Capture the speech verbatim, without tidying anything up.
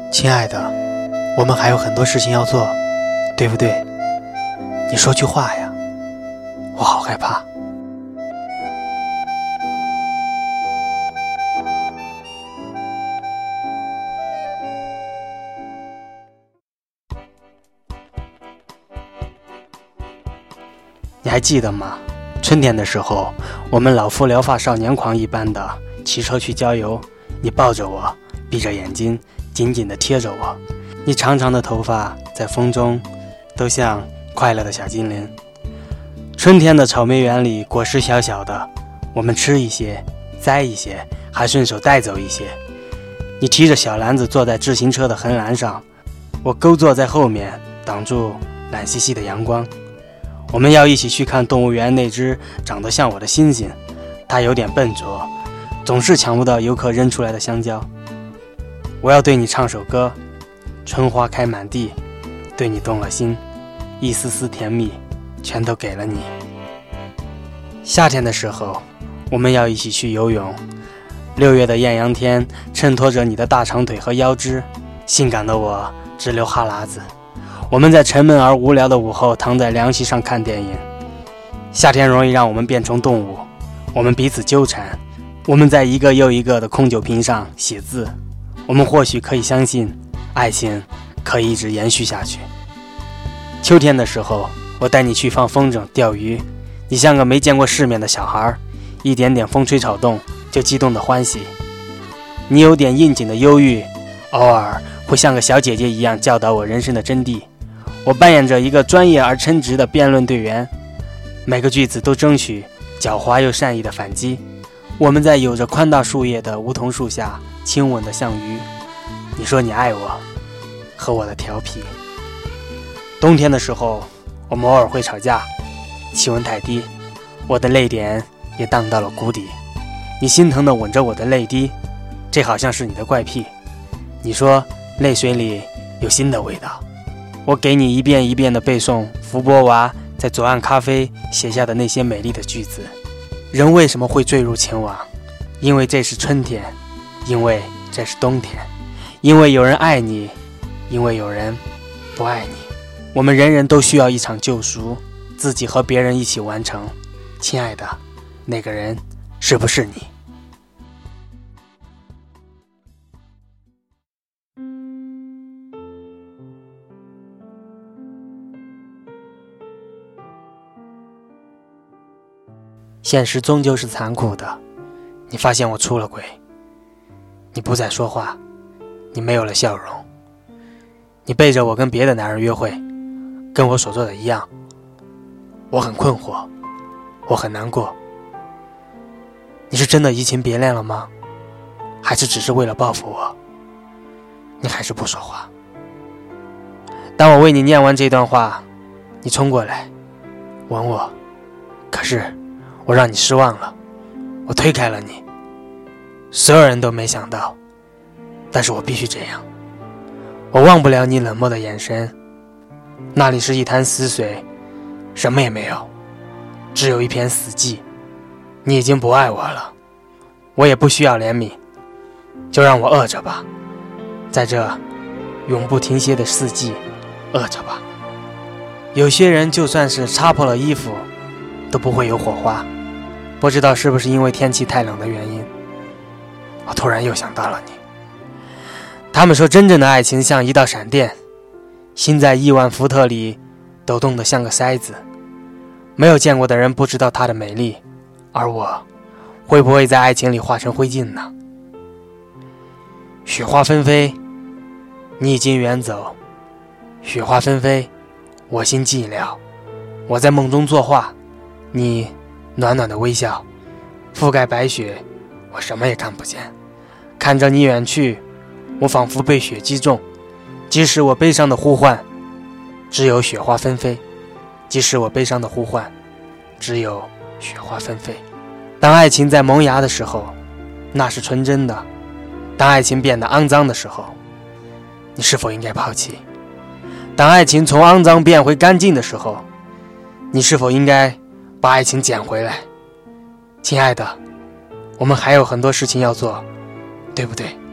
亲爱的，我们还有很多事情要做，对不对？你说句话呀，我好害怕。你还记得吗？春天的时候，我们老夫聊发少年狂一般的骑车去郊游，你抱着我，闭着眼睛，紧紧地贴着我，你长长的头发在风中都像快乐的小精灵。春天的草莓园里，果实小小的，我们吃一些，摘一些，还顺手带走一些。你提着小篮子坐在自行车的横栏上，我勾坐在后面，挡住懒兮兮的阳光。我们要一起去看动物园那只长得像我的猩猩，它有点笨拙，总是抢不到游客扔出来的香蕉。我要对你唱首歌，春花开满地，对你动了心，一丝丝甜蜜全都给了你。夏天的时候，我们要一起去游泳，六月的艳阳天衬托着你的大长腿和腰肢，性感的我直流哈喇子。我们在沉闷而无聊的午后躺在凉席上看电影。夏天容易让我们变成动物，我们彼此纠缠，我们在一个又一个的空酒瓶上写字。我们或许可以相信爱情可以一直延续下去。秋天的时候，我带你去放风筝钓鱼，你像个没见过世面的小孩，一点点风吹草动就激动的欢喜。你有点应景的忧郁，偶尔会像个小姐姐一样教导我人生的真谛。我扮演着一个专业而称职的辩论队员，每个句子都争取狡猾又善意的反击。我们在有着宽大树叶的梧桐树下亲吻的像鱼。你说你爱我，和我的调皮。冬天的时候，我们偶尔会吵架，气温太低，我的泪点也荡到了谷底。你心疼地吻着我的泪滴，这好像是你的怪癖。你说泪水里有新的味道。我给你一遍一遍地背诵福伯娃在左岸咖啡写下的那些美丽的句子。人为什么会坠入情网？因为这是春天，因为这是冬天，因为有人爱你，因为有人不爱你。我们人人都需要一场救赎，自己和别人一起完成。亲爱的，那个人是不是你？现实终究是残酷的，你发现我出了轨，你不再说话，你没有了笑容，你背着我跟别的男人约会，跟我所做的一样。我很困惑，我很难过。你是真的移情别恋了吗？还是只是为了报复我？你还是不说话。当我为你念完这段话，你冲过来吻我，可是我让你失望了，我推开了你。所有人都没想到，但是我必须这样。我忘不了你冷漠的眼神，那里是一潭死水，什么也没有，只有一片死寂。你已经不爱我了，我也不需要怜悯，就让我饿着吧，在这永不停歇的四季饿着吧。有些人就算是擦破了衣服都不会有火花，不知道是不是因为天气太冷的原因。我突然又想到了你。他们说真正的爱情像一道闪电，心在亿万伏特里抖动得像个筛子。没有见过的人不知道它的美丽，而我会不会在爱情里化成灰烬呢？雪花纷飞，你已经远走。雪花纷飞，我心寂寥。我在梦中作画，你暖暖的微笑，覆盖白雪，我什么也看不见。看着你远去，我仿佛被雪击中。即使我悲伤的呼唤，只有雪花纷飞。即使我悲伤的呼唤，只有雪花纷飞。当爱情在萌芽的时候，那是纯真的；当爱情变得肮脏的时候，你是否应该抛弃？当爱情从肮脏变回干净的时候，你是否应该把爱情捡回来？亲爱的，我们还有很多事情要做，对不对？